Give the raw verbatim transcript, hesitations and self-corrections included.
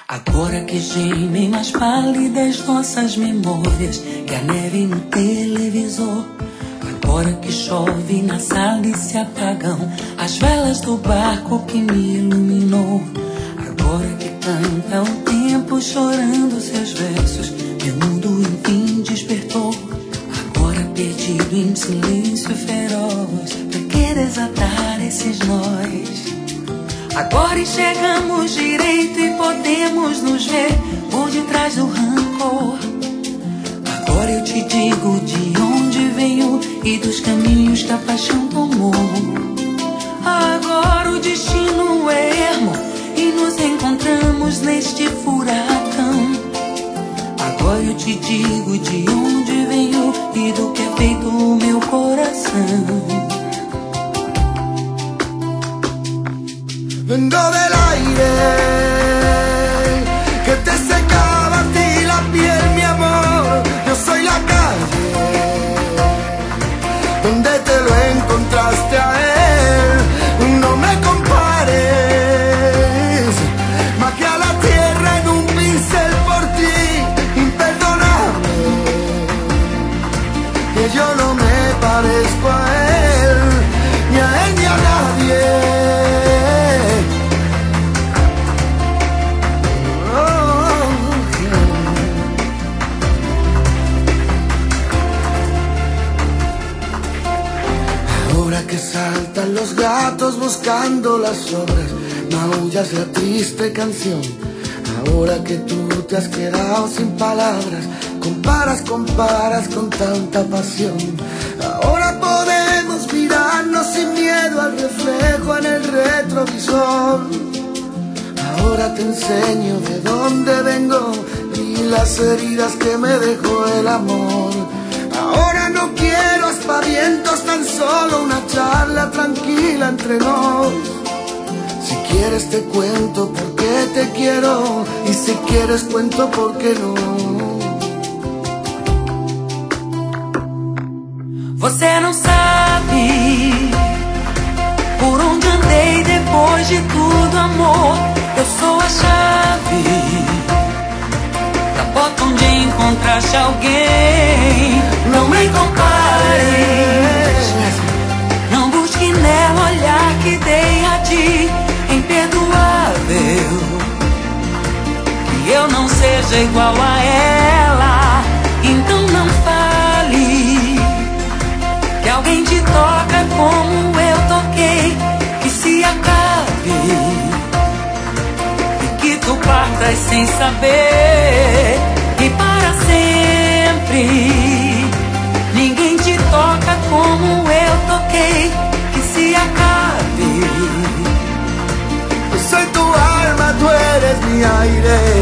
Agora que gemem mais pálidas nossas memórias que a neve no televisor. Agora que chove na sala e se apagam as velas do barco que me iluminou. Agora que canta o tempo chorando seus versos, meu mundo enfim despertou. Agora perdido em silêncio feroz, pra que desatar esses nós? Agora enxergamos direito e podemos nos ver por detrás do rancor. Agora eu te digo de onde venho e dos caminhos que a paixão tomou. Agora o destino é ermo e nos encontramos neste furacão. Agora eu te digo de onde venho e do que é feito o meu coração. Vengo del aire que te secaba a ti la piel, mi amor. Yo soy la calle donde te lo encontraste a él. No me compares, maqué a la tierra en un pincel por ti, imperdonable. Que yo no me parezco a él, ni a él ni a nadie. Que saltan los gatos buscando las sobras, maullas la triste canción. Ahora que tú te has quedado sin palabras, comparas, comparas con tanta pasión. Ahora podemos mirarnos sin miedo al reflejo en el retrovisor. Ahora te enseño de dónde vengo y las heridas que me dejó el amor. Ahora no quiero aspavientos, tan solo una charla tranquila entre nos. Si quieres te cuento por qué te quiero, y si quieres cuento por qué no. Você não sabe por onde andei depois de tudo, amor. Eu sou a chave da porta onde encontraste alguém. Não me compares, não busque nela olhar que dei a ti. Imperdoável que eu não seja igual a ela. Então não fale que alguém te toca como eu toquei. Que se acabe e que tu partas sem saber. E para sempre ninguém te toca como eu toquei. Que se acabe. Soy tu alma, tú eres mi aire.